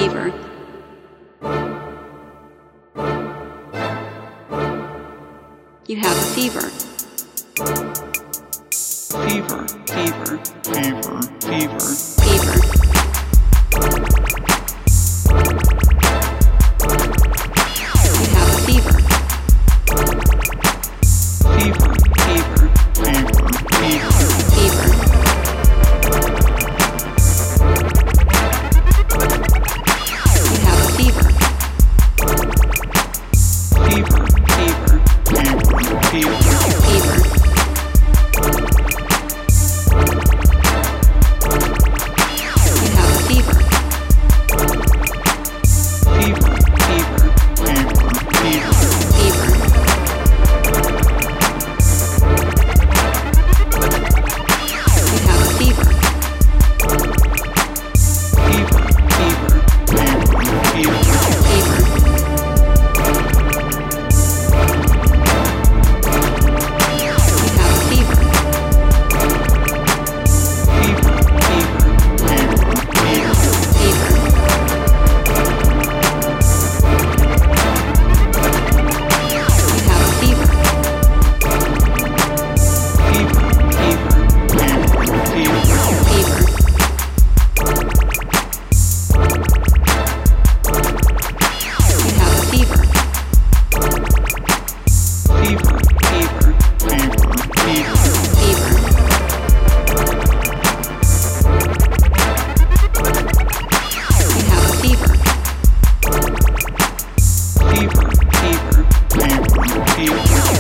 fever. You have a fever. Fever, fever, fever, fever. Fever. You have a fever. Fever, fever, fever, fever. Fever. You have a fever. Fever, fever, fever, fever. Fever. You have a fever. Fever, fever, fever, fever. Fever. You have a fever. Fever, fever, fever, fever. Fever. You have a fever. Fever, fever, fever, fever. Fever. You have a fever. Fever, fever, fever, fever. Fever. You have a fever. Fever, fever, fever, fever.